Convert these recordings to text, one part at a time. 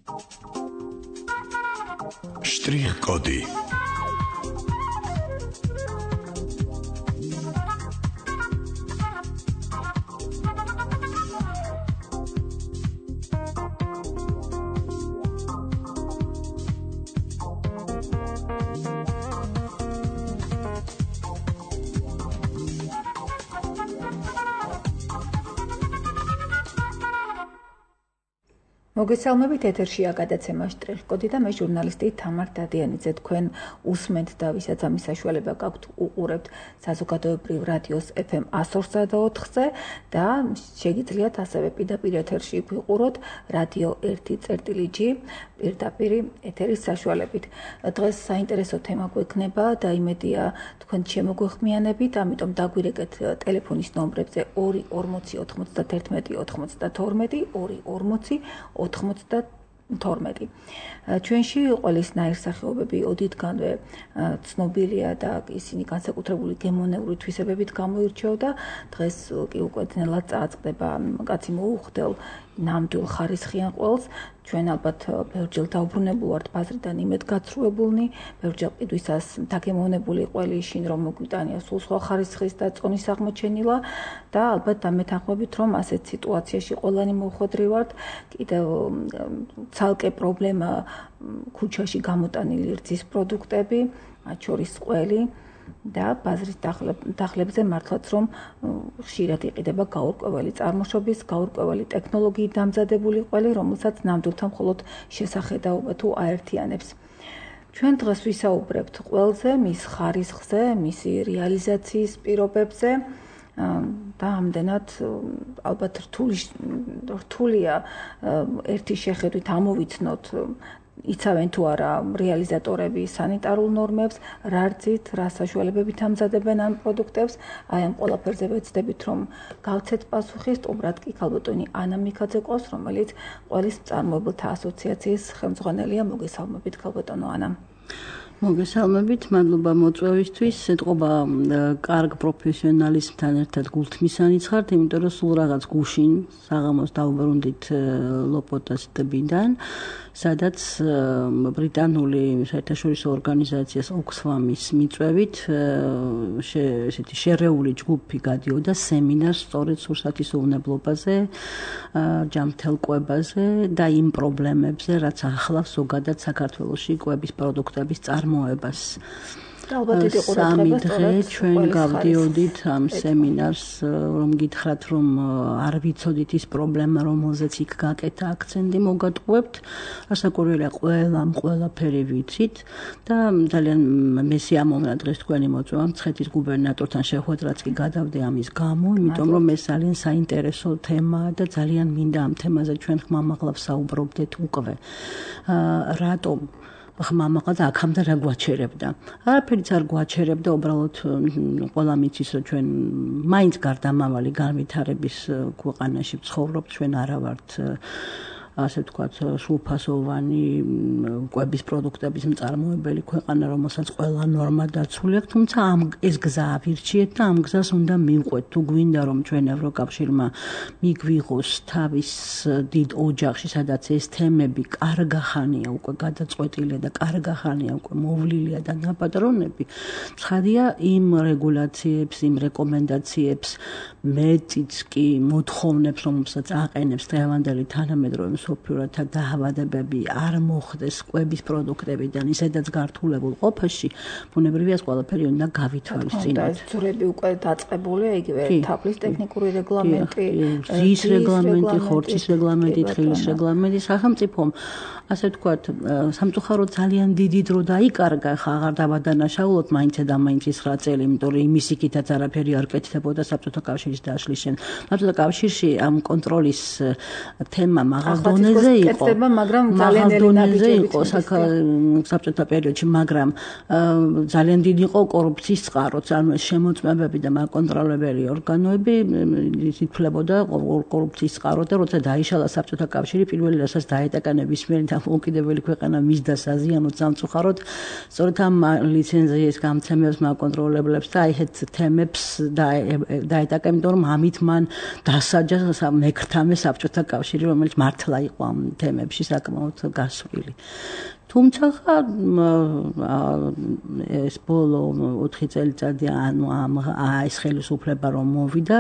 Շտրիխ-կոդի Մոգեսալմովիտ եթերში ակադացեմա շտրիխ-կոդի და მე ჟურნალისტი თამარ დადიანიძე თქვენ უსმენთ და ვისაც ამის საშუალება გაქვთ უყურებთ საზოგადოებრივ რადიოს FM 102.4-ზე და შეგიძლიათ ასევე პირდაპირ ეთერში გვიყუროთ რადიო 1.g პირდაპირ ეთერის საშუალებით. დღეს საინტერესო თემა გვექნება და იმედია თქვენ შემოგვეხმიანებით, ამიტომ დაგვირეკეთ ტელეფონის ნომრებზე 240 91 92 240 92. ჩვენში ყველისნაირ სახეობები ოდითგანვე ცნობილია და ისინი განსაკუთრებული გემონეული თვისებებით გამოირჩეოდა. დღეს კი უკვე ძნელად წააწყდება კაცი მოუხდელ ნამდვილ ხარისხიან ყველს. ჩვენ ალბათ ბევრჯერ დაუბრუნებულ ვართ ბაზრიდან იმედგაცრუებულნი, ბევრჯერ ყიდვისას დაგემოვნებული ყველი შინ რომ მოგვიტანია სულ სხვა ხარისხის და წონის აღმოჩენილა და ალბათ დამეთანხმებით რომ ასეთ სიტუაციაში ყველანი მოხვედრი ვართ. კიდევ ცალკე პრობლემა ქუჩაში გამოტანილი რძის პროდუქტები, მათ შორის ყველი და ბაზრის დახლებზე მართლაც რომ ხშირად იყიდება გაურკვეველი წარმოშობის, გაურკვეველი ტექნოლოგიით დამზადებული ყველი, რომელსაც ნამდვილთან მხოლოდ შესახედაობა თუ აერთიანებს. ჩვენ დღეს ვისაუბრებთ ყველზე, მის ხარისხზე, მისი რეალიზაციის პირობებზე და ამდენად ალბათ რთულია ერთი შეხედვით ამოვიცნოთ იცავენ თუ არა რეალიზატორები სანიტარულ ნორმებს, რა რძით, რა საშუალებებით ამზადებენ ამ პროდუქტებს. აი ამ ყველაფერზე ვეცდებით რომ გავცეთ პასუხი, სტუმრად კი ქალბატონი ანა მიქაძე ყავს, რომელიც ყველის მწარმოებელთა ასოციაციის ხელმძღვანელია. მოგესალმებით ქალბატონო ანა. მოგესალმებით, მადლობა მოწვევისთვის. ეთყობა კარგ პროფესიონალისთან ერთად გულთმისანი ხართ, იმიტომ რომ სულ რაღაც გუშინ საღამოს დავუბრუნდით ლოპოტას ტბიდან, სადაც ბრიტანული საერთაშორისო ორგანიზაციას ოქსფამის მიწვევით ესეთი შერეული ჯგუფი გადიოდა სემინარს სწორედ სურსათისოუნებლობაზე, ჯანმრთელ კვებაზე და იმ პრობლემებზე, რაც ახლავს ზოგადად საქართველოში კვების პროდუქტების წარმოებას. სამი დღე ჩვენ გავდიოდით ამ სემინარს, რომ გითხრათ, რომ არ ვიცოდით ის პრობლემა, რომელზეც იქ გაკეთა აქცენტი მოგატყუებთ. ასაკურველია ყველაფერი ვიცით და ძალიან მესიამოვნდა დღეს თქვენი მოწვევა მცხეთის გუბერნატორთან შეხვედრაც კი გადავდე ამის გამო, იმიტომ რომ ეს ძალიან საინტერესო თემაა და ძალიან მინდა ამ თემაზე ჩვენ ხმამაღლა ვსაუბრობდეთ უკვე. რატომ ხმამაღლა და აქამდე რა გვაჩერებდა. არაფერიც არ გვაჩერებდა, უბრალოდ ყველა მიცის რომ ჩვენ მაინც გარდამავალი განვითარების ქვეყანაში ვცხოვრობთ, ჩვენ არა ვართ ასე ვთქვათ, სრულფასოვანი კვების პროდუქტების მწარმოებელი ქვეყანა, რომელსაც ყველა ნორმა დაცული აქვს, თუმცა ეს გზა ავირჩიეთ და ამ გზას უნდა მივყვეთ. თუ გვინდა რომ ჩვენ ევროკავშირმა მიგვიღოს თავის დიდ ოჯახში, სადაც ეს თემები კარგახანია უკვე გადაწყვეტილი და კარგახანია უკვე მოვლილია და ნაპატრონები, ცხადია იმ რეგულაციებს, იმ რეკომენდაციებს მეტიც კი მოთხოვნებს, რომელსაც აყენებს დღევანდელი თანამედროვე სოფიურათა დაავადებები არ მოხდეს კვების პროდუქტებიდან ისედაც გართულებულ ყოფაში, ბუნებრივია ეს ყველაფერი უნდა გავითვალისწინოთ. ძვრები უკვე დაწყებულია, იგივე თაფლის ტექნიკური რეგლამენტი, რძის რეგლამენტი, ხორცის რეგლამენტი, თხილის რეგლამენტი, სახელმწიფომ ასე ვთქვათ, სამწუხაროდ ძალიან დიდი დრო დაიკარგა, ხა აღარ დავადანაშაულოთ მაინც და მაინც ის 9 წელი, იმიტომ რომ იმის იქითაც არაფერი არ კეთდებოდა საბჭოთა კავშირის დაშლის შენ. საბჭოთა კავშირში ამ კონტროლის თემა მაღალ დონეზე იყო, მაგრამ ძალიან დონეზე იყო საბჭოთა პერიოდში, მაგრამ ძალიან დიდი იყო კორუფციის წყაროც, ანუ შემოწმებები და მაკონტროლებელი ორგანოები ითვლებოდა კორუფციის წყაროდ და როცა დაიშალა საბჭოთა კავშირი, პირველი რასაც დაეტაკა ნებისმიერი დამოუკიდებელი ქვეყანა მისდა საზიანოდ სამწუხაროდ, სწორედ ამ ლიცენზიის გამცემებს, მაკონტროლებლებს და აი ეს თემებს დაეტაკა, იმიტომ რომ ამით მან დასაჯა მეკრთამე საბჭოთა კავშირი, რომელიც მართლა იყო ამ თემებში საკმაოდ გასვლილი. თუმცა ეს ბოლო 4 წელიწადი ანუ ეს ხელისუფლება რომ მოვიდა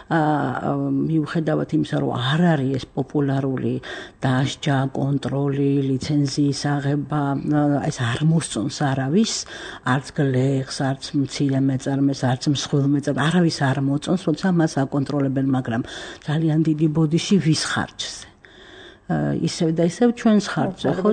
მიუხედავად იმისა რომ არ არის ეს პოპულარული დასჯა, კონტროლი, ლიცენზიის აღება, ეს არ მოსწონს არავის, არც გლეხს, არც მცირე მეწარმეს, არც მსხვილ მეწარმეს, არავის არ მოწონს, როცა მას აკონტროლებენ, მაგრამ ძალიან დიდი ბოდიში ვის ხარჯზე. ისევ და ისევ ჩვენს ხარჯზე, ხო?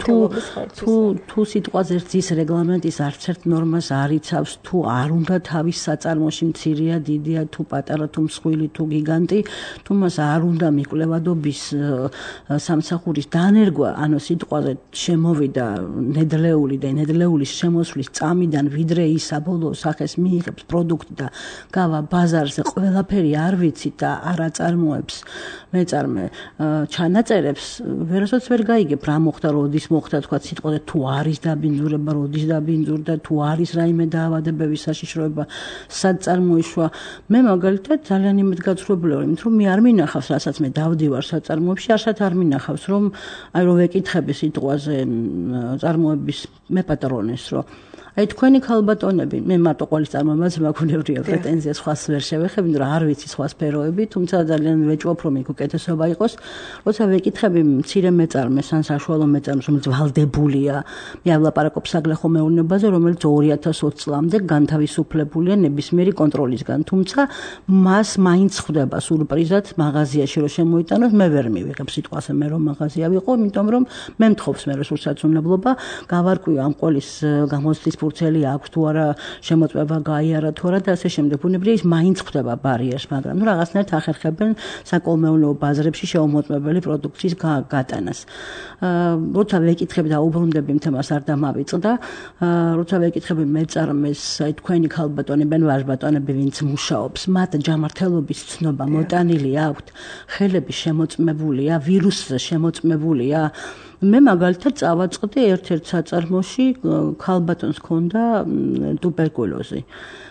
თუ სიტყვაზე რძის რეგლამენტის არც ერთ ნორმას არ იცავს, თუ არ უნდა თავის საწარმოში მცირეა, დიდია, თუ პატარა, თუ მსხვილი, თუ გიგანტი, თუ მას არ უნდა მიკვლევადობის სამსახურის დანერგვა, ანუ სიტყვაზე შემოვიდა ნედლეული და ნედლეულის შემოსვლის წამიდან, ვიდრე ის საბოლოო სახეს მიიღებს პროდუქტი და გავა ბაზარზე, ყველაფერი არ ვიცით და არ აწარმოებს მეწარმე ჩანაწერებს, ვერასოდეს ვერ გაიგებ რა მოხდა, როდის მოხდა, თქვა სიტყვაზე თუ არის დაბინძურება, როდის დაბინძურდა, თუ არის რაიმე დაავადებების საშიშროება, სად წარმოიშვა. მე მაგალითად ძალიან იმედგაცრუებული ვარ, იმიტომ რომ მე არ მინახავს, რასაც მე დავდივარ საწარმოებში, არსად არ მინახავს, რომ რომ ვეკითხები სიტყვაზე წარმოების მეპატრონეს, რომ აი თქვენი ქალბატონები, მე მარტო ყოლის წარმოებაც მაქვს პრეტენზია სხვას ვერ შევეხები, იმიტომ რომ არ ვიცი სხვა სფეროები, თუმცა ძალიან ვეჭვობ რომ იქ უკეთესობა იყოს, როცა ვეკითხები მცირე მეწარმეს ან საშუალო მეწარმეს, რომელიც ვალდებულია, მე ვლაპარაკობ საგლეხო მეურნეობაზე, რომელიც 2020 წლამდე განთავისუფლებულია ნებისმიერი კონტროლისგან, თუმცა მას მაინც ხვდება სურპრიზად მაღაზიაში რომ შემოიტანოს, მე ვერ მივიღებ სიტყვაზე მე რომ მაღაზია ვიყო, იმიტომ რომ მე მთხოვს მე რესურსაცუნებლობა, გავარკვიო ამ ყოლის გამოცდის ფურცელი აქვს თუ არა, შემოწმება გაიარა თუ არა და ასე შემდეგ. ბუნებრივია ის მაინც ხვდება ბარიერს, მაგრამ ნუ რაღაცნაირად ახერხებენ საკოლმეურნეო ბაზრებში შეუმოწმებელი პროდუქციის გატანას. როცა ვეკითხები და უბრუნდები თემას არ დამავიწყდა, როცა ვეკითხები მეწარმეს, აი თქვენი ქალბატონები ან ვაჟბატონები, ვინც მუშაობს, მათ ჯამართელობის ცნობა მოტანილი აქვთ, ხელები შემოწმებულია, ვირუსზე შემოწმებულია. მე მაგალითად წავაწყდი ერთ-ერთ საწარმოში, ქალბატონს ჰქონდა ტუბერკულოზი.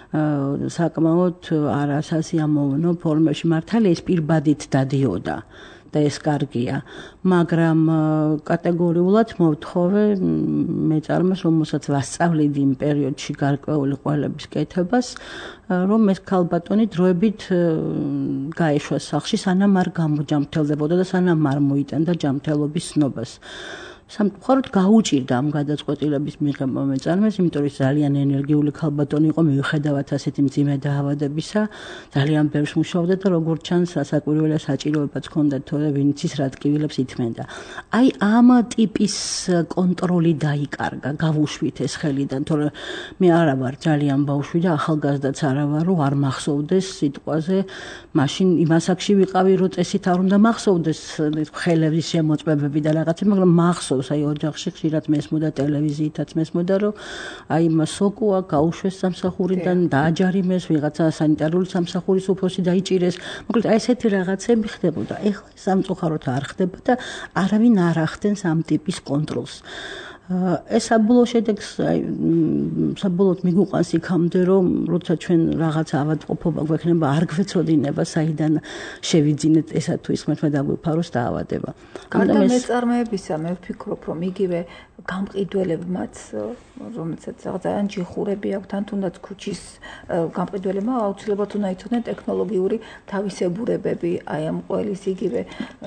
საკმაოდ არასასიამოვნო ფორმებში, მართალია ეს პირბადით დადიოდა და ეს კარგია, მაგრამ კატეგორიულად მოვთხოვე მეწარმეს, რომელსაც ვასწავლიდი იმ პერიოდში გარკვეული ყველების კეთებას, რომ ეს ქალბატონი დროებით გაეშვა სახლში, სანამ არ გამოჯამრთელდებოდა და სანამ არ მოიტანდა ჯამრთელობის ცნობას. სამწუხაროდ გაუჭირდა ამ გადაწყვეტილების მიღება მეწარმეს, იმიტომ რომ ძალიან ენერგიული ქალბატონი იყო, მიუხედავად ასეთი მძიმე დაავადებისა, ძალიან ბევრს მუშაობდა და როგორც ჩანს, საკვირველია საჭიროებაც ჰქონდა, თორე ვინც ის რა ტკივილებს ითმენდა. აი ამ ტიპის კონტროლი დაიკარგა, გავუშვით ეს ხელიდან, თორე მე არა ვარ ძალიან ბავშვი და ახალგაზრდაც არა ვარ, რომ არ მახსოვდეს სიტყვაზე, მაშინ იმ ასაკში ვიყავი, რომ წესით არ უნდა მახსოვდეს ხელების შემოწმებები და რაღაცები, მაგრამ მახსოვს აი ოჯახში ხშირად მესმოდა ტელევიზიითაც მესმოდა რომ აი სოკოა გაუშვეს სამსახურიდან დააჯარიმეს ვიღაცა სანიტარული სამსახურის უფროსი დაიჭირეს მოკლედ აი ესეთი რაღაცები ხდებოდა ეხლა სამწუხაროდ არ ხდება და არავინ არ ახდენს ამ ტიპის კონტროლს ეს საბოლოო შედეგს საბოლოოდ მიგვიყვანს იქამდე რომ როცა ჩვენ რაღაც ავადმყოფობა გვექნება არ გვეცოდინება საიდან შევიძინეთ ესა თუ ის ხმეთმა დაგვიფაროს დაავადება გარდა მეწარმეებისა მე ვფიქრობ რომ იგივე გამყიდველებმაც რომელსაც ძალიან ჯიხურები აქვთ ან თუნდაც ქუჩის გამყიდველებმა აუცილებლად უნდა იცოდნენ ტექნოლოგიური თავისებურებები აი ამ ყველის იგივე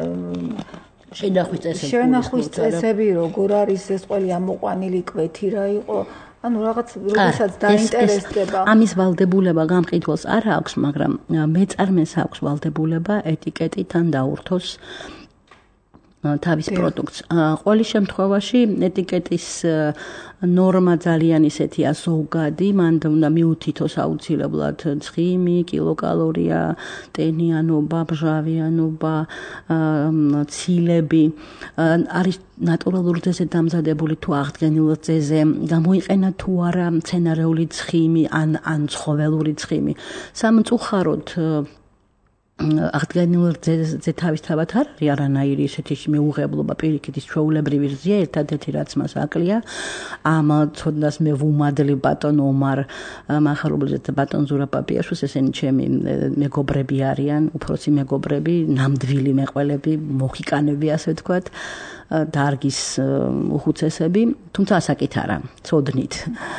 შენახვის წესები როგორ არის ეს ყველი ამოყვანილი კვეთი რა იყო ანუ რაღაც როდესაც დაინტერესდება ამის ვალდებულება გამყიდველს არ აქვს მაგრამ მეწარმეს აქვს ვალდებულება ეტიკეტიდან დაურთოს თავის პროდუქტს. ყოველ შემთხვევაში ეტიკეტის ნორმა ძალიან ისეთია ზოგადი, მან უნდა მიუთითოს აუცილებლად ცხიმი, კილოკალორია, ტენიანობა, ბჟავიანობა, ცილები, არის ნატურალურ ძეზე დამზადებული თუ აღდგენილ ძეზე, გამოიყენა თუ არა მცენარეული ცხიმი ან ცხოველური ცხიმი. სამწუხაროდ აღდგენილ რძეზე თავისთავად არ არის არანაირი ესეთი მეუღებლობა პირიქით ის ჩვეულებრივი რძია ერთადერთი რაც მას აკლია ამ ცოდნას მე ვუმადლი ბატონ ომარ მახარობლიძე და ბატონ ზურაბ პაპიაშვილს ესენი ჩემი მეგობრები არიან უფროსი მეგობრები ნამდვილი მეყველები მოხიკანები ასე ვთქვათ დარგის უხუცესები თუმცა ასაკით არა ცოდნით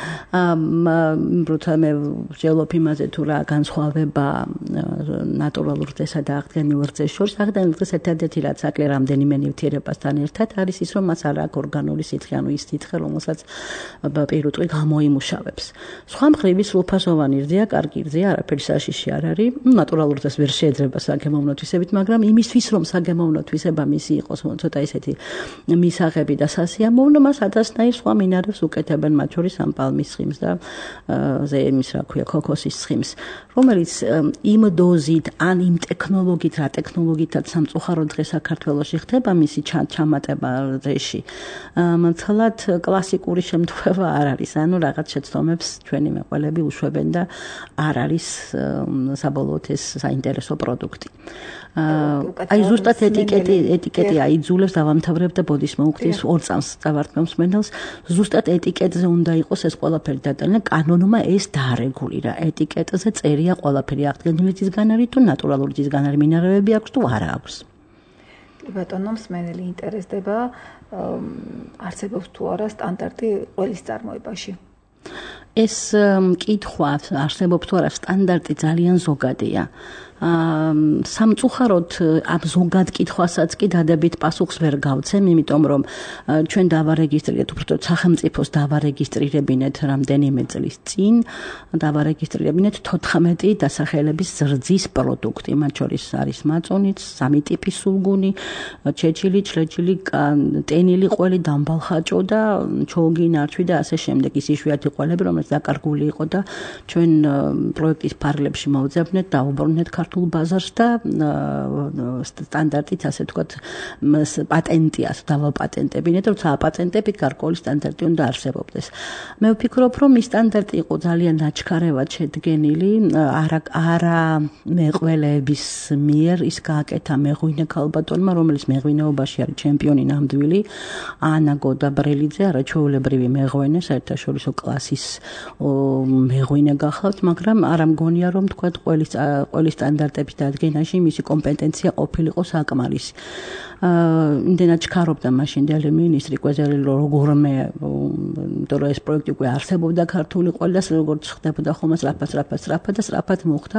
როცა მე ვსჯელობ იმაზე თუ რა განსხვავება ნატურალურ რძესა და აღდგენილ რძეს შორის აღდგენილ რძეს ერთადერთი რაც აკლია რამდენიმე ნივთიერებასთან ერთად არის ის რომ მას არ აქვს ორგანული სითხე ანუ ის სითხე რომელსაც პირუტყვი გამოიმუშავებს სხვა მხრივ ის სრულფასოვანი რძეა კარგი რძეა არაფერი საშიში არ არის ნატურალურ რძეს ვერ შეეძრება საგემოვნოთვისებით მაგრამ იმისთვის რომ საგემოვნოთვისება მისი იყოს ცოტა ისეთი მისაღები და სასიამოვნო მას ათასნაირ სხვა მინარევს უკეთებენ მათ შორის ამ პალმის ცხიმს და ზეიმის რა ქვია ქოქოსის ცხიმს რომელიც იმ დოზით ან იმ ტექნოლოგიით რა ტექნოლოგიითაც სამწუხაროდ დღეს საქართველოში ხდება მისი ჩამატება რძეში მართლაც კლასიკური შემთხვევა არ არის ანუ რაღაც შეცდომებს ჩვენი მეყველები უშვებენ და არ არის საბოლოოდ ეს საინტერესო პროდუქტი აი ზუსტად ეტიკეტი აიძულებს დავამთავრებ და ბოდის მოუხდის 2 წამს დავართმევს მენელს ზუსტად ეტიკეტზე უნდა იყოს ეს ყველაფერი დატანილი კანონმა ეს დაარეგულირა ეტიკეტზე წერია ყველაფერი აღდგენილი ძისგან არის თუ ნატურალური ძისგან არის მინარევები აქვს თუ არა აქვს კი ბატონო მსმენელი ინტერესდება არსებობს თუ არა სტანდარტი ყველის წარმოებაში ეს კითხვა არსებობს თუ არა სტანდარტი ძალიან ზოგადია სამწუხაროდ ამ ზოგად კითხვასაც კი დადებით პასუხს ვერ გავცემ, იმიტომ რომ ჩვენ დავარეგისტრირეთ უბრალოდ სახელმწიფოს დავარეგისტრირებინეთ რამდენიმე წლის წინ, დავარეგისტრირებინეთ 14 დასახელების ზრდის პროდუქტი, მათ შორის არის მაწონიც, 3 ტიპის სულგუნი, ჩეჩილი, ჩლეჩილი, ტენილი ყველი, დამბალხაჭო და ჩოუგი, ნარჩვი და ასე შემდეგ. ის იშვიათი ყველები, რომელიც დაკარგული იყო და ჩვენ პროექტის ფარგლებში მოვძებნეთ, დავუბრუნეთ ქართულ ბაზარს და სტანდარტით ასე ვთქვათ პატენტია დავაპატენტებინეთ, როცა აპატენტებით გარკვეული სტანდარტი უნდა არსებობდეს. მე ვფიქრობ, რომ ის სტანდარტი იყო ძალიან ნაჩქარევად შედგენილი, არა მეყველეების მიერ ის გააკეთა მეღვინე ქალბატონმა, რომელიც მეღვინეობაში არის ჩემპიონი ნამდვილი, ანა გოდაბრელიძე, არაჩვეულებრივი მეღვინე, საერთაშორისო კლასის მეღვინე გახლავთ, მაგრამ არა მგონია რომ თქვათ ყველის სტანდარტების დადგენაში მისი კომპეტენცია ყოფილიყო საკმარისი. იმდენად ჩქარობდა მაშინდელი მინისტრი კვეზელი როგორმე, იმიტომ რომ ეს პროექტი უკვე არსებობდა ქართული ყველას, როგორც ხდებოდა ხოლმე სწრაფად მოხდა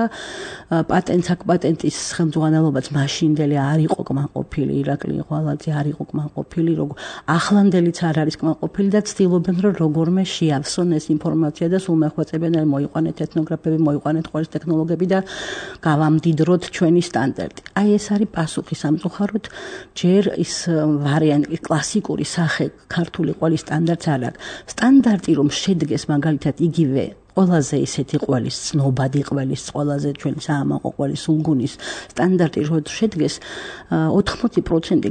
პატენტის ხელმძღვანელობაც მაშინდელი არ იყო კმაყოფილი, ირაკლი ღვალაძე არ იყო კმაყოფილი, ახლანდელიც არ არის კმაყოფილი და ცდილობენ რომ როგორმე შეავსონ ეს ინფორმაცია და სულ მეხვეწებიან მოიყვანეთ ეთნოგრაფები, მოიყვანეთ ყველის ტექნოლოგიები და გავამდიდროთ ჩვენი სტანდარტი. აი ეს არის პასუხი სამწუხაროდ ჯერ ის ვარიანტი კლასიკური სახე ქართული ყველის სტანდარტს არ აქვს. სტანდარტი რომ შედგეს მაგალითად იგივე ყველაზე ისეთი ყველის ცნობადი ყველის ყველაზე ჩვენი საამაყო ყველის სულგუნის სტანდარტი რო შედგეს 80%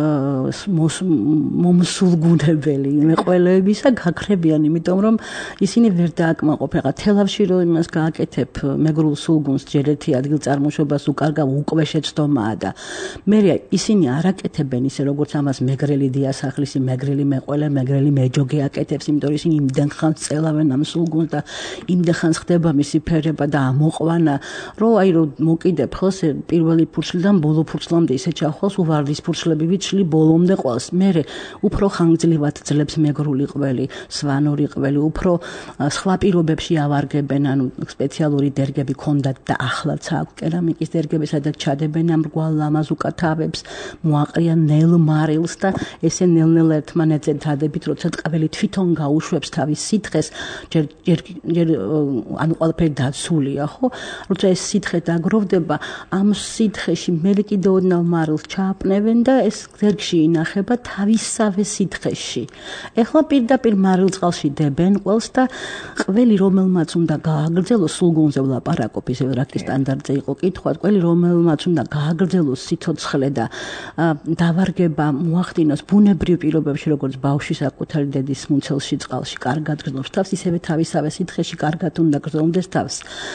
მომსულგუნებელი მეყველეებისა გაქრებიან, იმიტომ რომ ისინი ვერ დააკმაყოფენ. თელავში რომ იმას გააკეთებ მეგრულ სულგუნს ჯერ ერთი ადგილწარმოშობას უკარგავ უკვე შეცდომაა და მე ისინი არ აკეთებენ ისე როგორც ამას მეგრელი დიასახლისი, მეგრელი მეყველე, მეგრელი მეჯოგე აკეთებს, იმიტომ ისინი იმდენ ხანს წელავენ ამ სულგუნს და იმდენ ხანს ხდება მისი ფერება და ამოყვანა, რომ მოკიდებ ხოლმე პირველი ფურცლიდან ბოლო ფურცლამდე ისე ჩახვალს, უვარდის ფურცლები ვიცლი ბოლომდე ყვალს. მე უფრო ხანგრძლივად ძლებს მეგრული ყველი, სვანური ყველი, უფრო სხვა პირობებში ავარგებენ, ანუ სპეციალური დერგები ქონდათ და ახლაც აქვს კერამიკის დერგები, სადაც ჩადებენ ამ რგვალ ლამაზუკა თავებს, მოაყრიან ნელ-მარილს და ესე ნელ-ნელა ერთმანეთზე დადებით, როცა ყველი თვითონ გაუშვებს თავის სითხეს, ჯერ ანუ ყველაფერი დაცულია, ხო? როცა ეს სითხე დაგროვდება, ამ სითხეში მე კიდევ ოდნავ მარილს ჩააპნევენ და ეს ზერგში ინახება თავისსავე სითხეში. ეხლა პირდაპირ მარილ წყალში დებენ ყველს და ყველი რომელმაც უნდა გააგრძელოს სულგუნზე ვლაპარაკობ, ისე რა კი სტანდარტზე იყო კითხვა, ყველი რომელმაც უნდა გააგრძელოს სიცოცხლე და დავარგება მოახდინოს ბუნებრივ პირობებში, როგორც ბავშვი საკუთარი დედის მუნცელში წყალში კარგად გრძნობს თავს, ისევე თავისავე სითხეში კარგად უნდა გრძნობს თავს.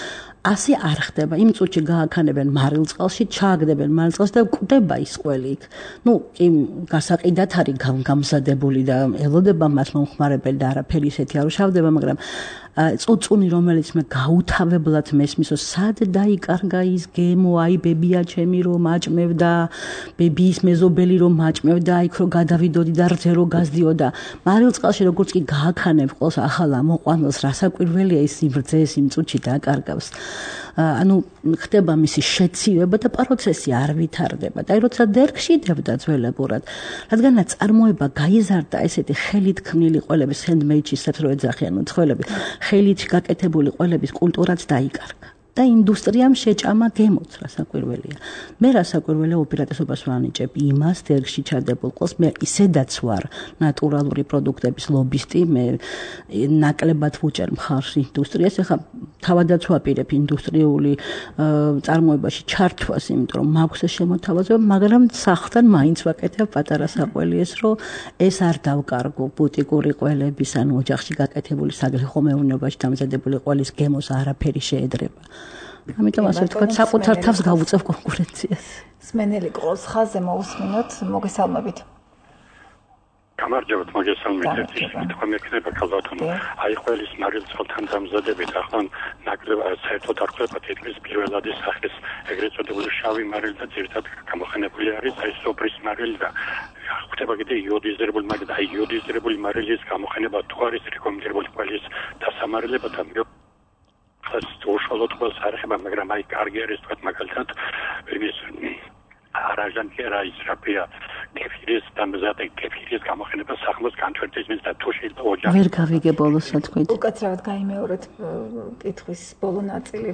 ასე არ ხდება. იმ წუთში გააქანებენ მარილწყალში, ჩააგდებენ მარილწყალს და კვდება ის ყველი იქ. კი გასაყიდად არის გამზადებული და ელოდება მას მომხმარებელი და არაფერი ისეთი არ უშავდება, მაგრამ წუწუნი რომელიც მე გაუთავებლად მესმისო სად დაიკარგა ის გემო აი ბებია ჩემი რომ მაჭმევდა ბებიის მეზობელი რომ მაჭმევდა იქ რომ გადავიდოდი და რძე რომ გაზდიოდა მარილწყალში როგორც კი გააქანებ ყოლს ახალ ამოყვანილს რასაკვირველია ის იბრძეს იმ წუთში დააკარგავს ხდება მისი შეცივება და პროცესი არ ვითარდება და აი როცა დერგში დებდა ძველებურად რადგანაც წარმოება გაიზარდა ესეთი ხელით ქმნილი ყველების handmade-ში საერთოდ ეძახიან მოწყვლები ხელით გაკეთებული ყველების კულტურაც დაიკარგა და ინდუსტრიამ შეჭამა გემოც რასაკვირველია. მე რასაკვირველია უპირატესობას ვანიჭებ იმას დერგში ჩადებულ ყოლს მე ისედაც ვარ ნატურალური პროდუქტების ლობისტი მე ნაკლებად ვუჭერ მხარს ინდუსტრიას ეხლა თავადაც ვაპირებ ინდუსტრიული წარმოებაში ჩართვას იმიტომ რომ მაქვს შემოთავაზება მაგრამ სახლთან მაინც ვაკეთებ პატარა საყველიეს რომ ეს არ დავკარგო ბუტიკური ყველების ანუ ოჯახში გაკეთებული საგრეხო მეურნეობაში დამზადებული ყველის გემოს არაფერი შეედრება ამიტომ ასე ვთქვათ, საკუთარ თავს გავუწევ კონკურენციას. სმენელი ყოლს ხაზზე მოусმინოთ, მოგესალმებით. გამარჯობათ, მოგესალმებით. თქვენ მეკნება ქალბატონო. აი ყველის მარილწყალთან დამზადებით ახლა ნაკლებად საერთოდ არ ხდება თითქმის პირველადი სახის ეგრეთ წოდებული შავი მარილი და ძირითადად გამოყენებული არის აი სოფრის მარილი და ხდება კიდე იოდიზირებული მარილი და აი იოდიზირებული მარილის გამოყენება თუ არის რეკომენდებული ყველის დასამარილება და უშუალოდ ყველს არ ეხება, მაგრამ აი კარგი არის თქვა მაგალითად ის არაჟანკერა ის რაფია კეფირის დამზადებული კეფირის გამოყენება სახმოს განთვერთის და თუ შეიძლება ოჯახი ვერ გავიგე ბოლოს თქვით. უკაცრავად გაიმეორეთ კითხვის ბოლო ნაწილი.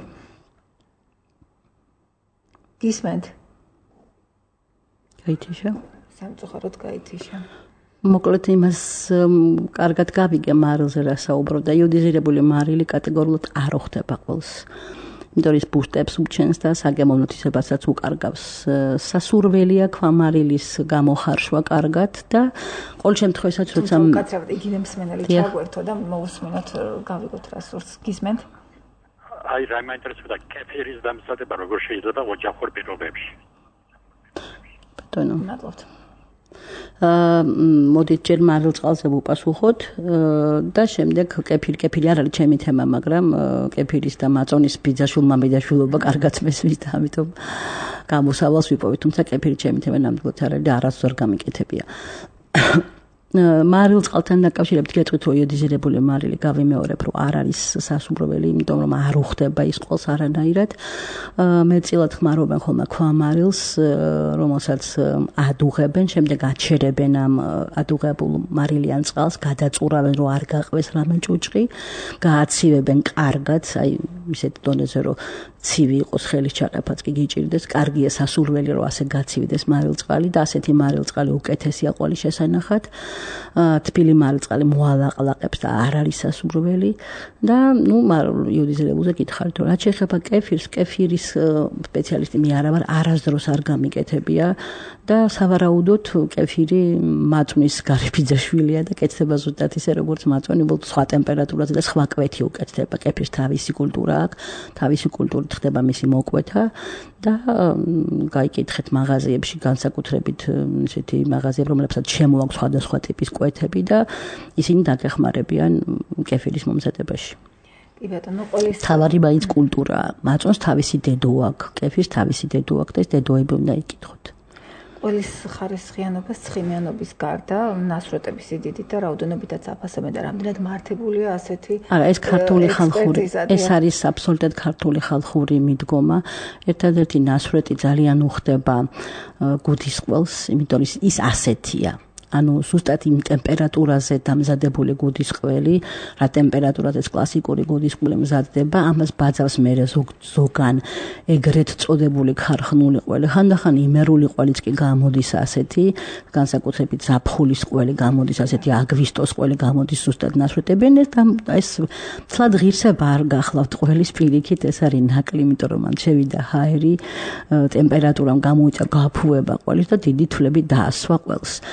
გისმენთ? გაითიშა? სამწუხაროდ გაითიშა. მოკლედ იმას კარგად გავიგე მარილზე რასაუბრობ და იოდიზირებული მარილი კატეგორიულად არ ხდება ყველს. იმიტომ ის ბუშტებს უჩენს და საგემოვნათისებასაც უკარგავს. სასურველია ქვამარილის გამოხარშვა კარგად და ყოველ შემთხვევაში როცა უკაცრავად იგივე მსმენელი ჩაგვერთო და მოусმინოთ გავიგოთ რა სურს. გისმენთ? აი რა მაინტერესებდა კეფირის დამზადება როგორ შეიძლება ოჯახურ პირობებში. ბატონო. მადლობთ. მოდით ჯერ მარილწყალზე ვუპასუხოთ და შემდეგ კეფირი არ არის ჩემი თემა, მაგრამ კეფირის და მაწონის ბიძაშვილმა მედაშვილობა კარგად მესმის და ამიტომ გამოსავალს ვიპოვეთ, თუმცა კეფირი ჩემი თემა ნამდვილად არ არის და არასდროს გამიკეთებია. მარილწყალთან დაკავშირებით გეტყვით რომ იოდიზირებული მარილი გავიმეორებ რომ არ არის სასურველი, იმიტომ რომ არ უხდება ის ყოლს არანაირად. მეტწილად ხმარობენ ხოლმე ქვამარილს, რომელსაც ადუღებენ, შემდეგ აჩერებენ ამ ადუღებულ მარილიან წყალს, გადაწურავენ რომ არ გაყվეს რამე ჭუჭყი, გააცივებენ კარგად, აი ისეთ დონეზე რომ ცივი იყოს ხელის ჩაყეფაც კი გიჭირდეს, კარგია სასურველი რომ ასე გაცივდეს მარილწყალი და ასეთი მარილწყალი უკეთესია ყოვლის შესანახად. თბილი მარილწყალი მოალაყლაყებს და არ არის სასურველი და იოდიზირებულზე გითხარით რომ რაც შეეხება კეფირის სპეციალისტი მე არა ვარ, არასდროს არ გამიკეთებია და სავარაუდოდ კეფირი მაწვნის გარებიძაშვილია და კეთდება ზუსტად ისე როგორც მაწვენი, უბრალოდ სხვა ტემპერატურაზე და სხვა კვეთი უკეთდება. კეფირს თავისი კულტურა აქვს, თავისი კულტურით ხდება მისი მოკვეთა და გაიკითხეთ მაღაზიებში განსაკუთრებით ისეთი მაღაზიები, რომლებსაც შემოაქვს სხვადასხვა ტიპის კვეთები და ისინი დაგეხმარებიან კეფირის მომზადებაში. კი ბატონო, ყოვლის თავარი მაინც კულტურაა. მაწონს თავისი დედო აქვს, კეფირს თავისი დედო აქვს და ეს დედოები უნდა იკითხოთ. ყოვლის ხარისხიანობას ცხიმიანობის გარდა ნასვრეტების სიდიდით და რაოდენობითაც აფასებენ და რამდენად მართებულია ასეთი არა ეს ქართული ხალხური ეს არის აბსოლუტურად ქართული ხალხური მიდგომა. ერთადერთი ნასვრეტი ძალიან უხდება გუდისყველს, იმიტომ რომ ის ასეთია. ანუ ზუსტად იმ ტემპერატურაზე დამზადებული გუდისყველი, რა ტემპერატურაზეც კლასიკური გუდისყველი მზადდება, ამას ბაძავს მერე ზოგან ეგრეთ წოდებული ქარხნული ყველი, ხანდახან იმერული ყველიც კი გამოდის ასეთი, განსაკუთრებით ზაფხულის ყველი გამოდის ასეთი, აგვისტოს ყველი გამოდის ზუსტად ნასვრეტებენ ეს ცლად ღირსება არ გახლავთ ყველის პირიქით, ეს არის ნაკლი, იმიტომ რომ მან შევიდა ჰაერი, ტემპერატურამ გამოიწვა გაფუება ყველის და დიდი თვლები დაასვა ყველს.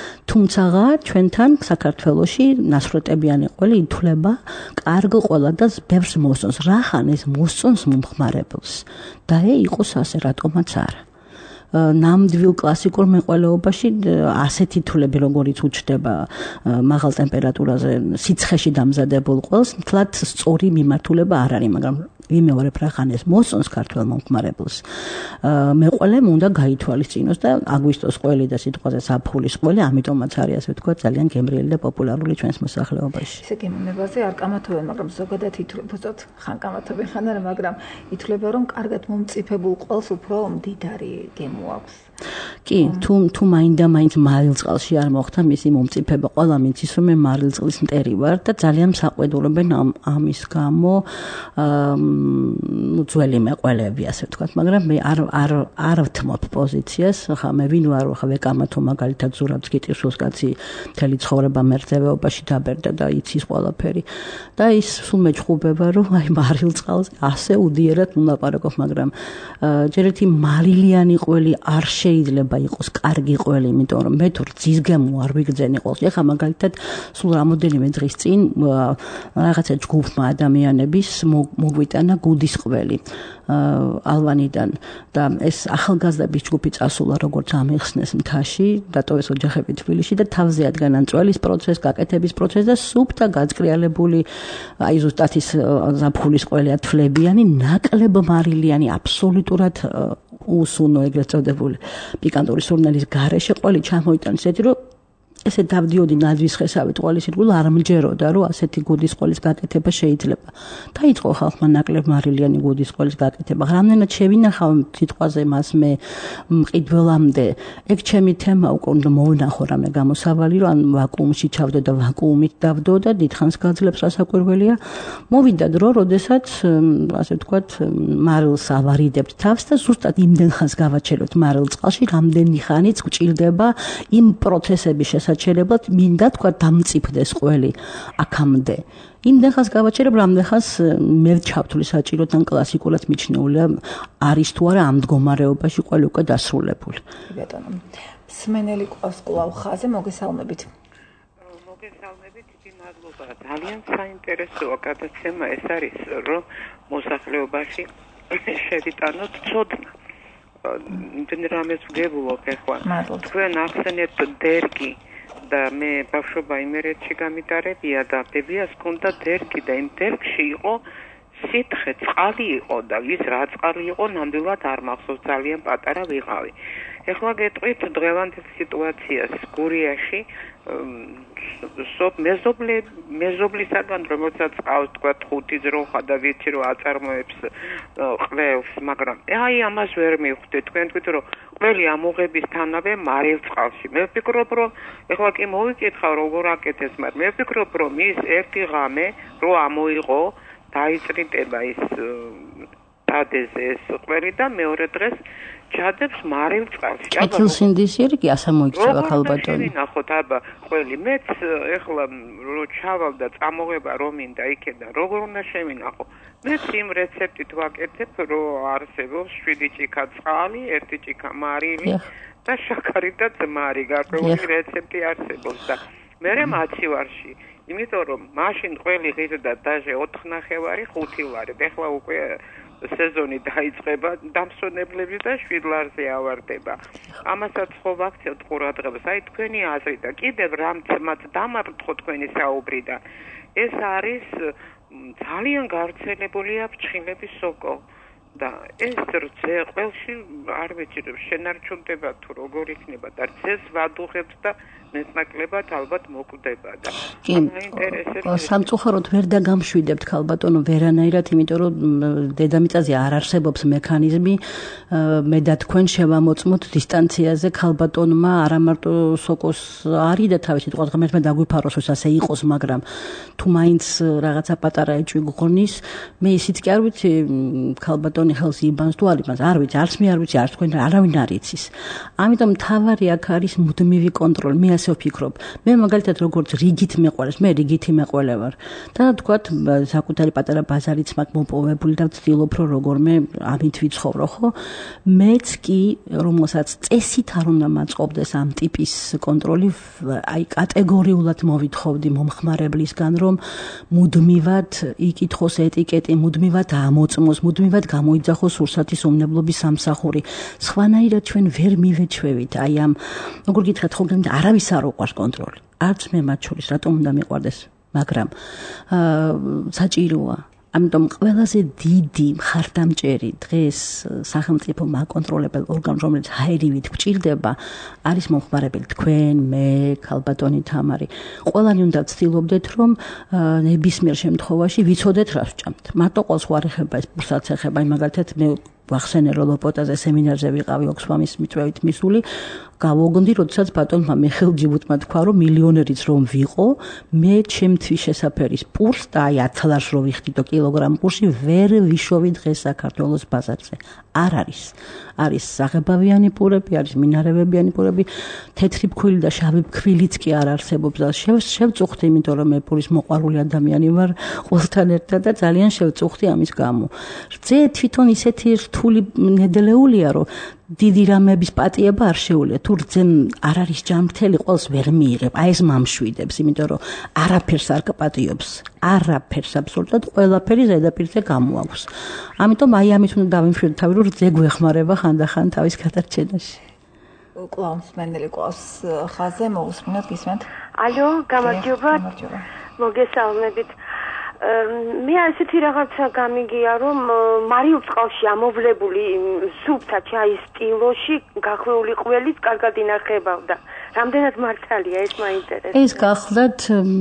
თუმცა ჩვენთან საქართველოში ნასვრეტებიანი ყველი ითვლება კარგ ყველა და ბევრს მოსწონს. რახან ეს მოსწონს მომხმარებელს და იყოს ასე რატომაც არა. ნამდვილ კლასიკურ მეყოლეობაში ასეთი თვლები როგორიც უჩნდება მაღალ ტემპერატურაზე სიცხეში დამზადებულ ყველს თლად სწორი მიმართულება არ არის, მაგრამ ვიმეორებ რახან ეს მოსწონს ქართველ მომხმარებელს. მეყოლემ უნდა გაითვალისწინოს და აგვისტოს ყველი და სიტყვაზე საფულის ყველი, ამიტომაც არის ასე ვთქვა ძალიან გემრიელი და პოპულარული ჩვენს მოსახლეობაში. ისე გემოვნებაზე არ კამათობენ, მაგრამ ზოგადად ითვლებოდოთ, ხან კამათობენ, ხან არა, მაგრამ ითვლება რომ კარგად მომწიფებულ ყველს უფრო მდიდარი გემო აქვს. კი, თუ მაინდა-მაინც მარილწყალში არ მოხდა მისი მომწიფება, ყველა მიცის რომ მე მარილწყლის მტერი ვარ და ძალიან საყვედურობენ ამის გამო ძველი მეყოლეები, ასე ვთქვათ, მაგრამ მე არ ვთმობ პოზიციას, ხა მე ვინ ვარ, ხა ვეკამათო მაგალითად ზურაბს გიტირსულს კაცი მთელი ცხოვრება მერձევეობაში დაბერდა და იცის ყველაფერი. და ის სულ მეჩხუბება, რომ აი მარილწყალზე ასე უდიერად ულაპარაკობ, მაგრამ ჯერ ერთი მარილიანი ყველი არ შეიძლება იყოს კარგი ყველი, იმიტომ რომ მე თუ რძის გემო არ ვიგრძენი ყველს. ეხლა მაგალითად სულ რამოდენიმე დღის წინ რაღაცა ჯგუფმა ადამიანების მოგვიტანა გუდის ყველი ალვანიდან და ეს ახალგაზრდების ჯგუფი წასულა როგორც ამიხსნეს მთაში, დატოვეს ოჯახები თბილისში და თავზე ადგანან წველის პროცესს, გაკეთების პროცესს და სუფთა გაძკრიალებული აი ზუსტად ის ზაფხულის ყველი ათვლებიანი, ნაკლებ მარილიანი, აბსოლუტურად უსუნო ეგრეთ წოდებული პიკანტური სურნელის გარეშე ყველი ჩამოიტანეს ისეთი რომ ესე დავდიოდი ნაძვის ხესავით ყველის ირგვლივ არ მჯეროდა რომ ასეთი გუდის ყოლის გაკეთება შეიძლება. დაიწყო ხალხმა ნაკლებ მარილიანი გუდის ყოლის გაკეთება. რამდენად შევინახავ სიტყვაზე მას მე მყიდველამდე ეგ ჩემი თემა უკვე უნდა მოვინახო რამე გამოსავალი რომ ან ვაკუუმში ჩავდო და ვაკუუმით დავდო და დიდხანს გაძლებს რასაკვირველია. მოვიდა დრო, როდესაც ასე ვთქვათ მარილს ავარიდებთ თავს და ზუსტად იმდენ ხანს გავაჩერებთ მარილ წყალში, რამდენი ხანიც გჭირდება იმ პროცესების შესაჩერებლად მინდა თქვა დამწიფდეს ყველი აქამდე. იმდენ ხანს გავაჩერებ, რამდენ ხანს მე ჩავთვლი საჭიროდ ან კლასიკურად მიჩნეულია არის თუ არა ამ მდგომარეობაში ყველი უკვე დასრულებული. ბატონო, სმენელი ყავს კლავ ხაზე, მოგესალმებით. მოგესალმებით, მადლობა. ძალიან საინტერესოა გადაცემა ეს არის, რომ მოსახლეობაში შევიტანოთ ცოდნა. რამეს ვგებულობ ეხლა. თქვენ ახსენეთ დერგი და მე ბავშვობა იმერეთში გამიტარებია და ბებიას ჰქონდა დერგი და იმ დერგში იყო სითხე, წყალი იყო და ის რა წყალი იყო ნამდვილად არ მახსოვს, ძალიან პატარა ვიყავი. ეხლა გეტყვით დღევანდელ სიტუაციას გურიაში მეზობლისაგან რომელსაც ყავს თქვა 5 ძროხა და ვიცი რომ აწარმოებს ყველს, მაგრამ აი ამას ვერ მივხვდი. თქვენ თქვით რომ ყველი ამოღებისთანავე მარილწყალში. მე ვფიქრობ რომ ეხლა კი მოვიკითხავ როგორ აკეთეს, მაგრამ მე ვფიქრობ რომ ის ერთი ღამე რო ამოიღო დაიწრიტება ის დადეს ეს ყველი და მეორე დღეს ჩადებს მარილწყალში. კეთილსინდისიერი კი ასე მოიქცევა ქალბატონი. ნახოთ აბა ყველი მეც ეხლა რო ჩავალ და წამოღება რომ მინდა იქიდან როგორ უნდა შევინახო. მეც იმ რეცეპტით ვაკეთებ რომ არსებობს 7 ჭიქა წყალი, 1 ჭიქა მარილი და შაქარი და ძმარი. გარკვეული რეცეპტი არსებობს და მე მაცივარში იმიტომ რომ მაშინ ყველი ღირდა დაჟე 4 ნახევარი 5 ლარი. ეხლა უკვე სეზონი დაიწყება, დამსვენებლები და 7 ლარზე ავარდება. ამასაც ხო ვაქცევთ ყურადღებას. აი თქვენი აზრი და კიდევ რამაც დამართხო თქვენი საუბრიდან. ეს არის ძალიან გავრცელებულია ფრჩხილების სოკო და ეს რძე ყველში არ ვიცი შენარჩუნდება თუ როგორ იქნება და რძეს ვადუღებთ და მეტნაკლებად ალბათ მოკვდება და სამწუხაროდ ვერ დაგამშვიდებთ ქალბატონო ვერანაირად, იმიტომ რომ დედამიწაზე არ არსებობს მექანიზმი მე და თქვენ შევამოწმოთ დისტანციაზე ქალბატონმა არა მარტო სოკოს არის და თავისი თქვა ღმერთმა დაგვიფაროს რომ ასე იყოს, მაგრამ თუ მაინც რაღაცა პატარა ეჭვი გღონის, მე ისიც კი არ ვიცი ქალბატონი ხელს იბანს თუ არ იბანს, არ ვიცი, არც მე არ ვიცი, არც თქვენ არავინ არ იცის. ამიტომ თავარი აქ არის მუდმივი კონტროლი. მე ასე ისე ვფიქრობ. მე მაგალითად როგორც რიგით მეყოლეს, მე რიგითი მეყოლე ვარ. და თქვათ საკუთარი პატარა ბაზარიც მაქვს მოპოვებული და ვცდილობ რომ როგორმე ამით ვიცხოვრო, ხო? მეც კი რომელსაც წესით არ უნდა მაწყობდეს ამ ტიპის კონტროლი, აი კატეგორიულად მოვითხოვდი მომხმარებლისგან, რომ მუდმივად იკითხოს ეტიკეტი, მუდმივად ამოწმოს, მუდმივად გამოიძახოს სურსათის უმნებლობის სამსახური. სხვანაირად ჩვენ ვერ მივეჩვევით აი ამ როგორ გითხრათ ხო არავის არ უყვარს კონტროლი. არც მე მათ შორის რატომ უნდა მიყვარდეს, მაგრამ საჭიროა. ამიტომ ყველაზე დიდი მხარდამჭერი დღეს სახელმწიფო მაკონტროლებელ ორგანოს, რომელიც ჰაერივით გვჭირდება, არის მომხმარებელი თქვენ, მე, ქალბატონი თამარი. ყველანი უნდა ვცდილობდეთ, რომ ნებისმიერ შემთხვევაში ვიცოდეთ რას ვჭამთ. მარტო ყოლს ვარ ეხება ეს პურსაც ეხება, მაგალითად მე ვახსენე რომ ლოპოტაზე სემინარზე ვიყავი ოქსფამის მიწვევით მისული, გავოგონდი, როდესაც ბატონმა მიხელჯიბუტმა თქვა, რომ მილიონერიც რომ ვიყო, მე ჩემთვის შესაფერის პურს და აი 1000 ლარს რო ვიხდიდო კილოგრამ პურსი ვერ ვიშოვი დღეს საქართველოს ბაზარზე. არ არის. არის საღებავიანი პურები, არის მინარევებიანი პურები, თეთრი ფქვილი და შავი ფქვილიც კი არ არსებობს და შევწუხდი, იმიტომ რომ მე პურის მოყვარული ადამიანი ვარ ყველთან ერთად და ძალიან შევწუხდი ამის გამო. რძე თვითონ ისეთი რთული ნედლეულია, რომ დიდი რამების პატიება არ შეუძლია. თუ რძემ არ არის ჯანმრთელი, ყველს ვერ მიიღებ. აი ეს მამშვიდებს, იმიტომ რომ არაფერს არ გაპატიობს. არაფერს აბსოლუტურად ყველაფერი ზედაპირზე გამოაქვს. ამიტომ აი ამით უნდა დავიმშვიდო თავი, რომ რძე გვეხმარება ხანდახან თავის გადარჩენაში. კლაუნის მენელი ყავს ხაზე, მოგესმინათ, გისმენთ? ალო, გამარჯობა. მოგესალმებით. მე ასეთი რაღაცა გამიგია, რომ მარილწყალში ამოვლებული სუფთა ჩაის სტილოში გახვეული ყველით კარგად ინახებავდა. რამდენად მართალია ეს მაინტერესებს. ეს გახლდათ,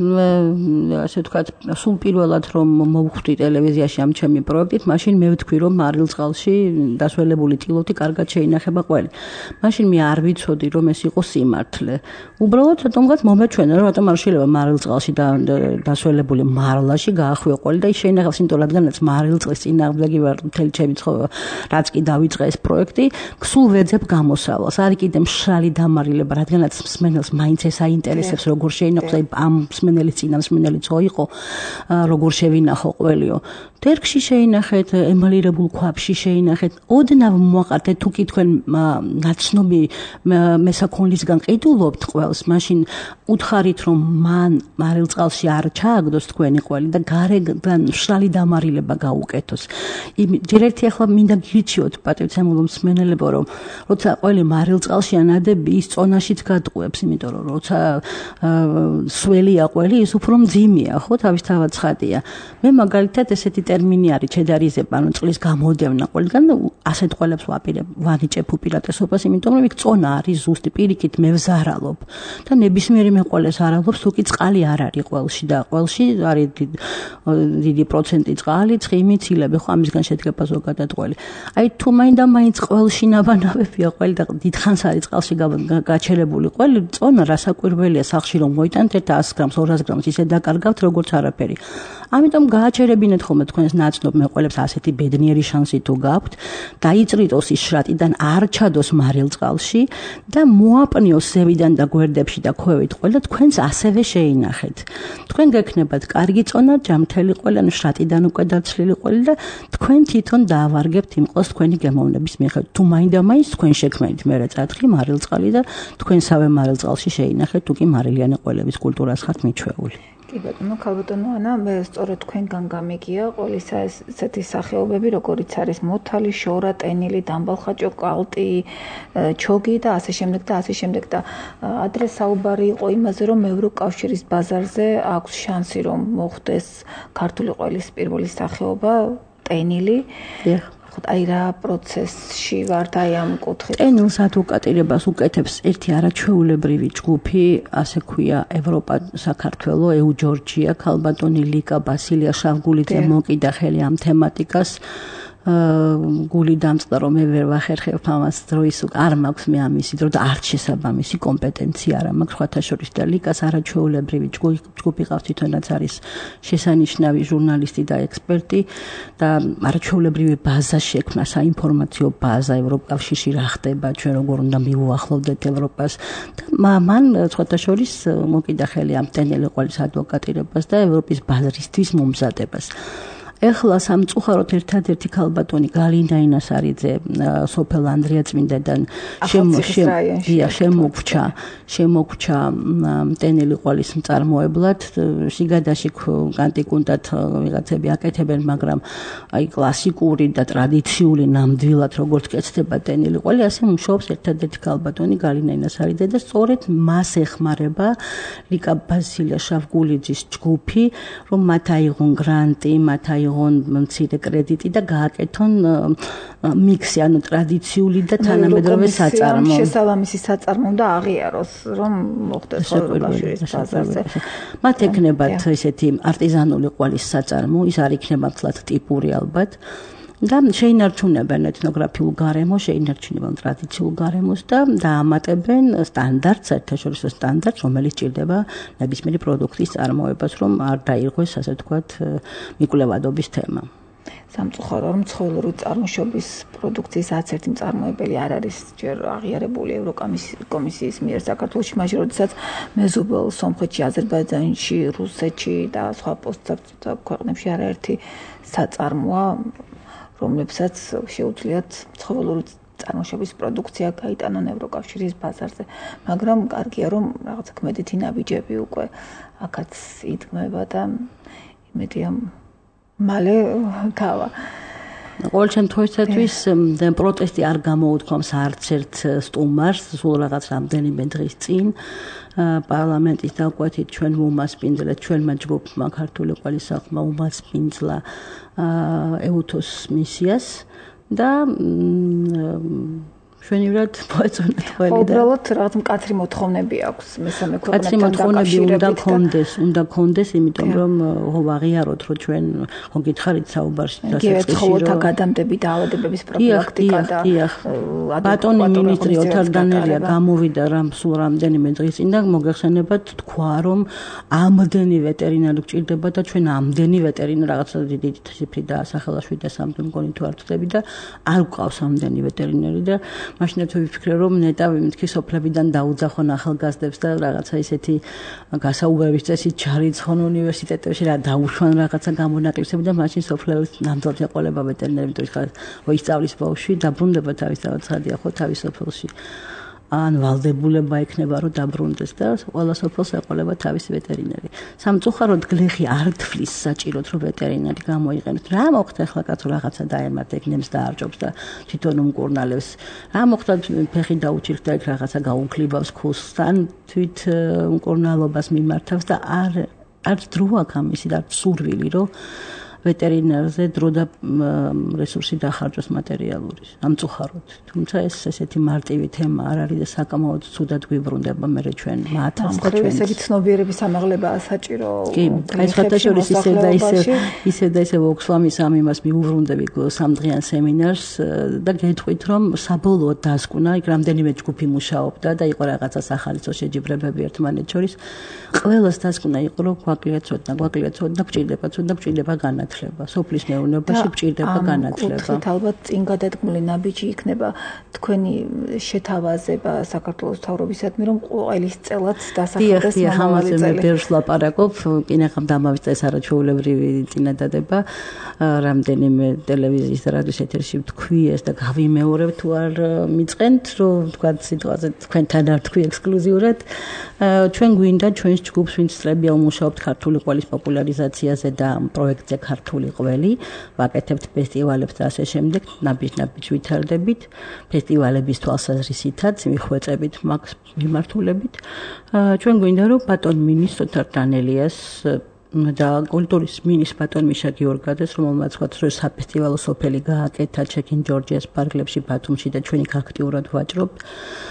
ასე ვთქვათ, სულ პირველად რომ მოვხვდი ტელევიზიაში ამ ჩემი პროექტით, მაშინ მე ვთქვი, რომ მარილწყალში დასველებული ტილოთი კარგად შეინახება ყველი. მაშინ მე არ ვიცოდი, რომ ეს იყო სიმართლე. უბრალოდ რატომღაც მომეჩვენა, რომ რატომ არ შეიძლება მარილწყალში და დასველებული მარლაში გაახვიო ყველი და ის შეინახავს, იმიტომ რადგანაც მარილწყლის წინააღმდეგი ვარ მთელი ჩემი ცხოვრება, რაც კი დავიწყე ეს პროექტი, სულ ვეძებ გამოსავალს. არის კიდე მშრალი დამარილება, რადგანაც მსმენელს მაინც ეს აინტერესებს, როგორ შეინახოს, აი ამ მსმენელის წინა მსმენელიც ხო იყო, როგორ შევინახო ყველიო. დერგში შეინახეთ, ემალირებულ ქვაბში შეინახეთ, ოდნავ მოაყართეთ, თუ კი თქვენ ნაცნობი მესაქონლისგან ყიდულობთ ყველს, მაშინ უთხარით, რომ მან მარილწყალში არ ჩააგდოს თქვენი ყველი და გარეგან მშრალი დამარილება გაუკეთოს. ჯერ ერთი ახლა მინდა გირჩიოთ პატივცემულო მსმენელებო, რომ როცა ყველი მარილწყალშია ნადები, ის წონაშიც გადყუებს, იმიტომ რომ როცა სველია ყველი, ის უფრო მძიმეა, ხო, თავისთავად ცხადია. მე მაგალითად ესეთი ტერმინი არის ჩედარიზება, ანუ წყლის გამოდევნა ყველგან, ასეთ ყველებს ვანიჭებ უპირატესობას, იმიტომ რომ იქ წონა არის ზუსტი, პირიქით მე ვზარალობ და ნებისმიერი მეყოლეს არალობს, თუ კი წყალი არ არის ყველში და ყველში არის დიდი პროცენტი წყალი, ცხიმი, ცილები, ხო, ამისგან შედგება ზოგადად ყველი. აი თუ მაინდა-მაინც ყველში ნაბანავებია ყველი და დიდხანს არის წყალში გაჩერებული ყველი, წონა რასაკვირველია სახლში რომ მოიტანთ 100 გრამს, 200 გრამს ისე დაკარგავთ როგორც არაფერი. ამიტომ გააჩერებინეთ ხოლმე თქვენს ნაცნობ მეყოლებს ასეთი ბედნიერი შანსი თუ გაქვთ, დაიწრიტოს ის შრატიდან არ ჩადოს მარილწყალში და მოაპნიოს ზევიდან და გვერდებში და ქვევით ყველი და თქვენს ასევე შეინახეთ. თქვენ გექნებათ კარგი წონა, ჯამთელი ყველი, ანუ შრატიდან უკვე დაცლილი ყველი და თქვენ თვითონ დაავარგებთ იმ ყოლს თქვენი გემოვნების მიხედვით. თუ მაინდა-მაინც თქვენ შექმნით მერე წათხრი მარილწყალი და თქვენსავე მარილწყალში შეინახეთ, თუ კი მარილიანი ყველების კულტურას ხართ მიჩვეული. კი ბატონო, ქალბატონო ანა, მე სწორედ თქვენგან გამიგია ყოველისა ესეთი სახეობები, როგორიც არის მოთალი, შორა, ტენილი, დამბალხაჭო, კალტი, ჩოგი და ასე შემდეგ და ასე შემდეგ და ადრე საუბარი იყო იმაზე, რომ ევროკავშირის ბაზარზე აქვს შანსი, რომ მოხდეს ქართული ყველის პირველი სახეობა, ტენილი. აი რა პროცესში ვართ აი ამ კუთხით? ტენილს ადვოკატირებას უკეთებს ერთი არაჩვეულებრივი ჯგუფი, ასე ქვია ევროპა საქართველო, EU ჯორჯია, ქალბატონი ლიკა ბასილია შავგულიძე მოკიდა ხელი ამ თემატიკას. გული დამწყდა რომ მე ვერ ვახერხებ ამას დროის არ მაქვს მე ამისი დრო და არ შესაბამისი კომპეტენცია არ მაქვს სხვათა შორის და ლიკას არაჩვეულებრივი ჯგუფი ყავს თვითონაც არის შესანიშნავი ჟურნალისტი და ექსპერტი და არაჩვეულებრივი ბაზა შექმნა საინფორმაციო ბაზა ევროკავშირში რა ხდება ჩვენ როგორ უნდა მივუახლოვდეთ ევროპას და მან სხვათა შორის მოკიდა ხელი ამ ტენელი ყოლის ადვოკატირებას და ევროპის ბაზრისთვის მომზადებას ეხლა სამწუხაროდ ერთადერთი ქალბატონი გალინა ინასარიძე სოფელ ანდრიაწმინდიდან შემოგვჩა ტენელი ყოლის მწარმოებლად სიგადაში კანტიკუნდად ვიღაცები აკეთებენ მაგრამ აი კლასიკური და ტრადიციული ნამდვილად როგორც კეთდება ტენელი ყოლი ასე მუშაობს ერთადერთი ქალბატონი გალინა ინასარიძე და სწორედ მას ეხმარება ლიკა ბაზილია შავგულიძის ჯგუფი რომ მათ აიღონ გრანტი მათ აიღონ მცირე კრედიტი და გააკეთონ მიქსი ანუ ტრადიციული და თანამედროვე საწარმო შესაბამისი საწარმო და აღიაროს რომ მოხდეს ევროკავშირის ბაზარზე მათ ეკნებათ ესეთი არტიზანული ყოლის საწარმო ის არ იქნება თლათ ტიპური ალბათ და შეინარჩუნებენ ეთნოგრაფიულ გარემოს, შეინარჩუნებენ ტრადიციულ გარემოს და დაამატებენ სტანდარტს, საერთაშორისო სტანდარტს, რომელიც ჭირდება ნებისმიერი პროდუქტის წარმოებას, რომ არ დაირღვეს, ასე ვთქვათ, მიკვლევადობის თემა. სამწუხარო რომ ცხოველური წარმოშობის პროდუქციის არც ერთი მწარმოებელი არ არის ჯერ აღიარებული ევროკომისიის მიერ საქართველოში, მაშინ როდესაც მეზობელ სომხეთში, აზერბაიჯანში, რუსეთში და სხვა პოსტსაბჭოთა ქვეყნებში არაერთი საწარმოა რომლებსაც შეუძლიათ ცხოველური წარმოშობის პროდუქცია გაიტანონ ევროკავშირის ბაზარზე. მაგრამ კარგია რომ რაღაცა ქმედითი ნაბიჯები უკვე აქაც იდგმება და იმედია მალე გავა. ყოველ შემთხვევაში პროტესტი არ გამოუთქვამს არც ერთ სტუმარს, სულ რაღაც რამდენიმე დღის წინ პარლამენტის დაკვეთით ჩვენ ვუმასპინძლეთ ჩვენმა ჯგუფმა ქართული ყოლის საქმე უმასპინძლა ეუთოს მისიას და შვენივრად მოეწონათ ყველი და უბრალოდ რაღაც მკაცრი მოთხოვნები აქვს მესამე ქვეყნებთან დაკავშირებით. უნდა კონდეს, იმიტომ რომ ვაღიაროთ რომ ჩვენ ხო გითხარით საუბარში დასაწყისში გადამდები და ავადებების პროფილაქტიკა და ბატონი მინისტრი ოთარ დანელია გამოვიდა სულ რამდენიმე დღის წინ და მოგეხსენებათ თქვა რომ ამდენი ვეტერინარი გჭირდება და ჩვენ ამდენი ვეტერინარი რაღაცა დიდი ციფრი დაასახელა 700-მდე მგონი თუ არ ვწდები და არ გვყავს ამდენი ვეტერინარი და მაშინაც ვიფიქრე რომ ნეტა მითქი სოფლებიდან დაუძახონ ახალგაზრდებს და რაღაცა ისეთი გასაუბრების წესით ჩარიცხონ უნივერსიტეტებში რა დაუშვან რაღაცა გამონაკლისები და მაშინ სოფლების ნამდვილად ეყოლება ვეტერინარი იმიტომ ხარ რომ ისწავლის ბავშვი დაბრუნდება თავის ცხადია ხო თავის სოფელში ან ვალდებულება იქნება რომ დაბრუნდეს და ყველა სოფელს ეყოლება თავისი ვეტერინარი. სამწუხაროდ გლეხი არ თვლის საჭიროდ რომ ვეტერინარი გამოიყენოს. რა მოხდა ახლა კაცო რაღაცა დაემართ ეგნებს და არჯობს და თვითონ უმკურნალებს. რა მოხდა ფეხი დაუჭირდა ეგ რაღაცა გაუკლიბავს ქუსს ან თვით უმკურნალობას მიმართავს და არ დრო აქვს ამისი და სურვილი რომ ვეტერინარზე დრო და რესურსი დახარჯოს მატერიალური. ამწუხაროდ. თუმცა ეს ესეთი მარტივი თემა არ არის და საკმაოდ ცუდად გვიბრუნდება მე ჩვენ მათაც და ჩვენ. ესეთი ცნობიერების ამაღლებაა საჭირო. კი, აი ხათაშორის ისე და ისე ვოქსლამის ამ იმას მიუბრუნდები სამდღიან სემინარს და გეტყვით რომ საბოლოოდ დასკვნა, იქ რამდენიმე ჯგუფი მუშაობდა და იყო რაღაცა სახალისო შეჯიბრებები ერთმანეთს შორის. ყველას დასკვნა იყო რომ გვაკლია ცოდნა გვჭირდება განათლება. სოფლის მეურნეობაში გვჭირდება განათლება. ალბათ წინ გადადგმული ნაბიჯი იქნება თქვენი შეთავაზება საქართველოს მთავრობისადმი რომ ყოველის წელად დასახელდეს მომავალი წელი. მე ბევრს ლაპარაკობ, კინახამ დამავიწყდა ეს არაჩვეულებრივი წინადადება. რამდენიმე ტელევიზიის და რადიოს ეთერში ვთქვი ეს და გავიმეორებ თუ არ მიწყენთ რომ თქვა სიტუაციაზე თქვენთან არ თქვი ექსკლუზიურად. ჩვენ გვინდა ჩვენს ჯგუფს ვინც წლებია უმუშაობთ ქართული ყოლის პოპულარიზაციაზე და პროექტზე ქართული ყველი, ვაკეთებთ ფესტივალებს და ასე შემდეგ, ნაბიჯ ვითარდებით, ფესტივალების თვალსაზრისითაც, მიხვეწებით მაგ მიმართულებით. ჩვენ გვინდა რომ ბატონ მინისტრ ოთარ დანელიას და კულტურის მინისტრ ბატონ მიშა გიორგადეს, რომელმაც თქვა რომ საფესტივალო სოფელი გააკეთა ჩეკინ ჯორჯიას პარკლებში ბათუმში და ჩვენ იქ აქტიურად ვაჭრობთ.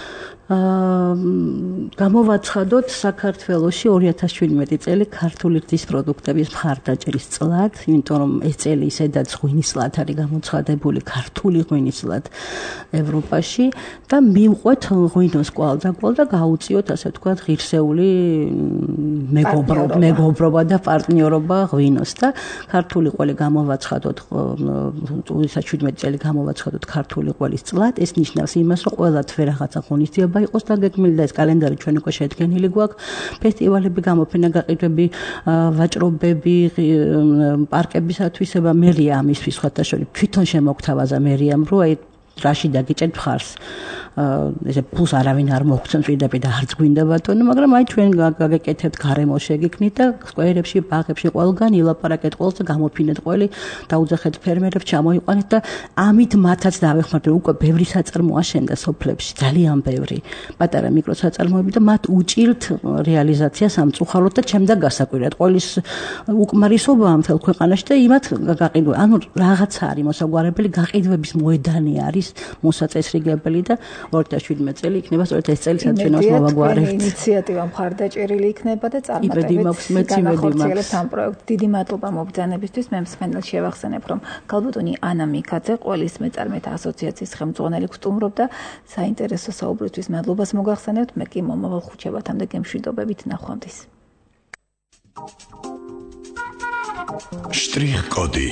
გამოვაცხადოთ საქართველოში 2017 წელი ქართული რძის პროდუქტების მხარდაჭერის წლად, იმიტომ რომ ეს წელი ისედაც ღვინის წლად არის გამოცხადებული, ქართული ღვინის წლად ევროპაში და მივყვეთ ღვინოს კვალდაკვალ და გაუწიოთ, ასე ვთქვათ, ღირსეული მეგობრობა და პარტნიორობა ღვინოს და ქართული ყველი გამოვაცხადოთ 2017 წელი გამოვაცხადოთ ქართული ყველის წლად. ეს ნიშნავს იმას, რომ ყველათ რაღაცა ღონისძიება იყოს დაგეგმილი და ეს კალენდარი ჩვენ უკვე შედგენილი გვაქვს. ფესტივალები, გამოფენა, გაყიდვები, ვაჭრობები, პარკებისათვისება მერია ამისთვის სხვათა შორის თვითონ შემოგთავაზა მერიამ, რომ აი რაში დაგიჭერთ მხარს. ესე ფულს არავინ არ მოგცემს ვიდრე და არც გვინდა ბატონო, მაგრამ აი ჩვენ გაგეკეთებთ გარემო შეგიქნით და სკვერებში, ბაღებში ყველგან ილაპარაკეთ ყველს და გამოფინეთ ყველი, დაუძახეთ ფერმერებს, ჩამოიყვანეთ და ამით მათაც დავეხმაროთ, უკვე ბევრი საწარმო აშენდა სოფლებში, ძალიან ბევრი. პატარა მიკროსაწარმოები და მათ უჭირთ რეალიზაცია სამწუხაროდ და ჩემდა გასაკვირად ყველის უკმარისობაა მთელ ქვეყანაში და იმათ გაყიდვა. ანუ რაღაცა არის მოსაგვარებელი, გაყიდვების მოედანი არის მოსაწესრიგებელი და 2017 წელი იქნება სწორედ ეს წელი, სადაც ჩვენ მოვაგვარებთ. ინიციატივა მხარდაჭერილი იქნება და წარმატებით განახორციელებთ ამ პროექტს. დიდი მადლობა მობრძანებისთვის. მე მსმენელს შევახსენებ, რომ ქალბატონი ანა მიქაძე, ყველის მეწარმეთა ასოციაციის ხელმძღვანელი გსტუმრობდა. საინტერესო საუბრისთვის მადლობას მოგახსენებთ. მე კი მომავალ ხუთშაბათამდე გემშვიდობებით ნახვამდის. შტრიხ-კოდი